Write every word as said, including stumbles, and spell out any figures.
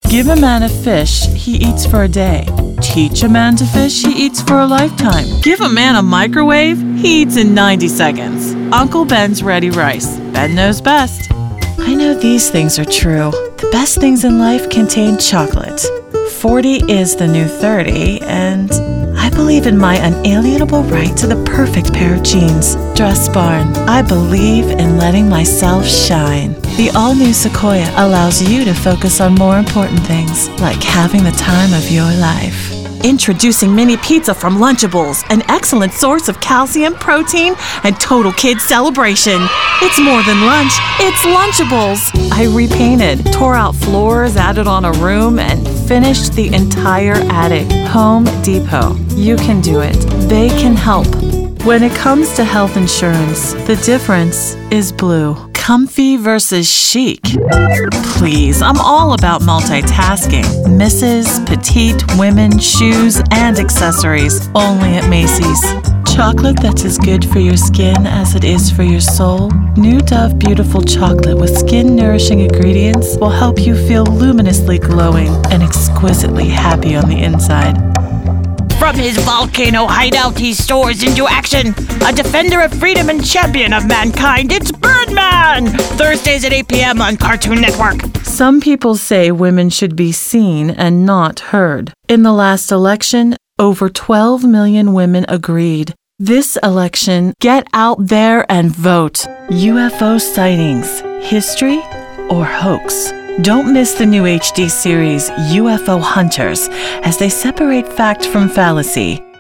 Give a man a fish, he eats for a day. Teach a man to fish, he eats for a lifetime. Give a man a microwave, he eats in ninety seconds. Uncle Ben's Ready Rice. Ben knows best. I know these things are true. The best things in life contain chocolate. forty is the new thirty, and I believe in my unalienable right to the perfect pair of jeans. Dress Barn. I believe in letting myself shine. The all-new Sequoia allows you to focus on more important things, like having the time of your life. Introducing Mini Pizza from Lunchables, an excellent source of calcium, protein, and total kid celebration. It's more than lunch, it's Lunchables. I repainted, tore out floors, added on a room, and finished the entire attic. Home Depot. You can do it. They can help. When it comes to health insurance, the difference is blue. Comfy versus chic. Please, I'm all about multitasking. Missus, petite, women, shoes, and accessories. Only at Macy's. Chocolate that's as good for your skin as it is for your soul. New Dove Beautiful Chocolate with skin-nourishing ingredients will help you feel luminously glowing and exquisitely happy on the inside. From his volcano hideout, he soars into action. A defender of freedom and champion of mankind, it's Birdman! Thursdays at eight p.m. on Cartoon Network. Some people say women should be seen and not heard. In the last election, over twelve million women agreed. This election, get out there and vote. U F O sightings, history or hoax? Don't miss the new H D series U F O Hunters as they separate fact from fallacy.